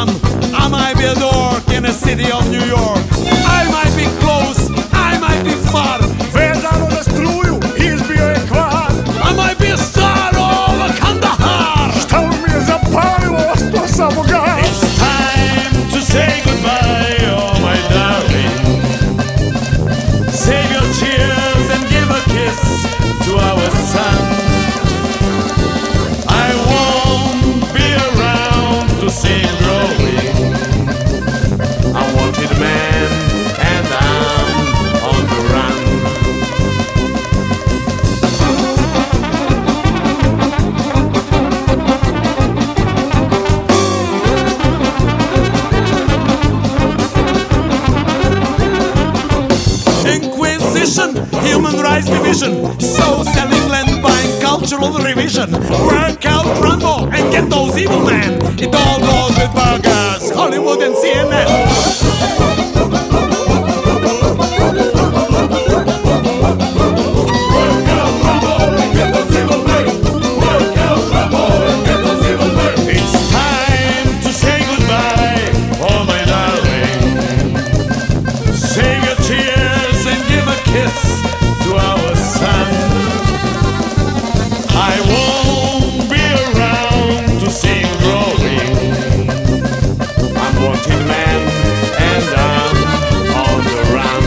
sun. I might be a dork in the city of New York. I might be close, I might be far. Vezano za struju, izbio je kvar. I might be a star over Kandahar. Šta mi je zapalilo, ostao samo gas. It's time to say goodbye, oh my darling. Save your tears and give a kiss to our son. I won't be around to see him growing. I'm wanted man and I'm on the run. Inquisition, human rights division, so selling land, buying cultural revision. Work out Rambo and get those evil men. It all goes with burgers, Hollywood and CNN. To our son, I won't be around to see him growing. I'm wanted man and I'm on the run.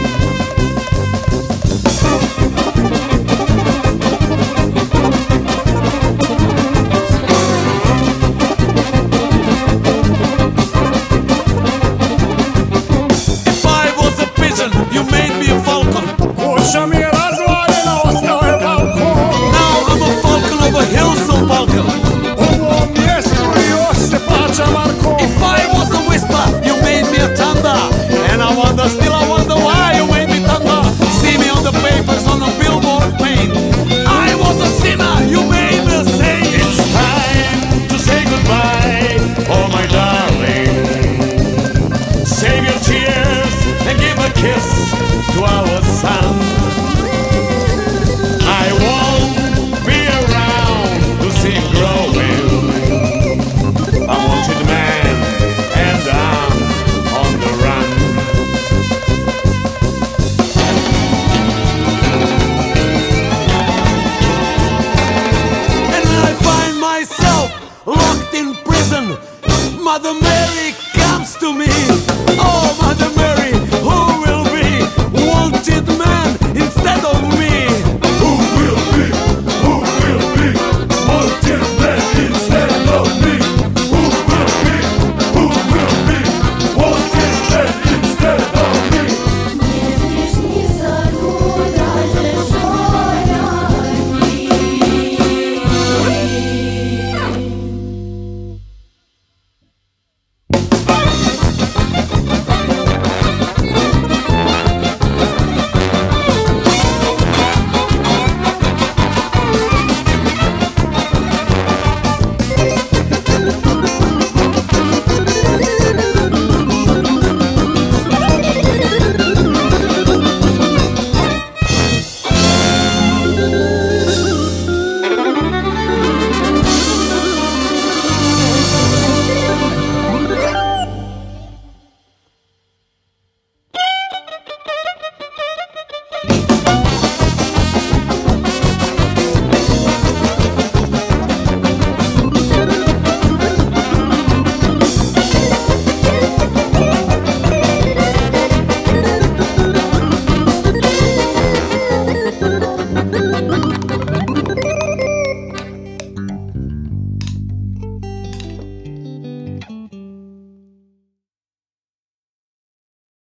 If I was a pigeon, you made me a falcon. Kuća mi je razvaljena, ostao je balkon. Now I'm a falcon over hills of Balkan. U ovom mjestu još se plaća Marko. If I was a whisper, you made me a thunder. And I wonder, still I wonder why you made me thunder. See me on the papers, on the billboard pane. I was a sinner, you made me a saint. It's time to say goodbye, oh my darling. Save your tears and give a kiss to our son. I won't be around to see him growing. I'm wanted man and I'm on the run. And I find myself locked in prison. Mother Mary comes to me.